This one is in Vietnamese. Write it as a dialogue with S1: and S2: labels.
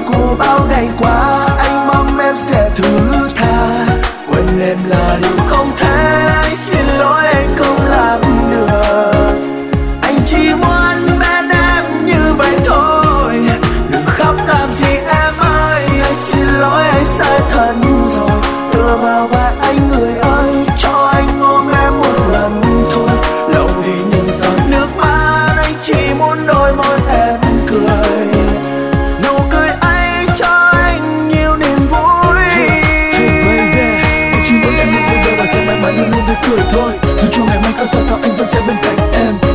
S1: của bao ngày qua. Anh mong em sẽ thứ tha, quên em là điều không thể. Anh xin lỗi anh không làm được, anh chỉ muốn bên em như vậy thôi. Đừng khóc làm gì em ơi, anh xin lỗi anh sai thật rồi. Tựa vào vai anh người ơi, cho anh ôm em một lần thôi. Lòng thì những giọt nước mắt, anh chỉ muốn đôi môi em cười. Nụ cười ấy cho anh nhiều niềm vui. Hey baby, anh chỉ muốn em một đôi và sẽ mãi mãi luôn luôn tươi cười thôi. Dù cho ngày mai có sao sao anh vẫn sẽ bên cạnh em.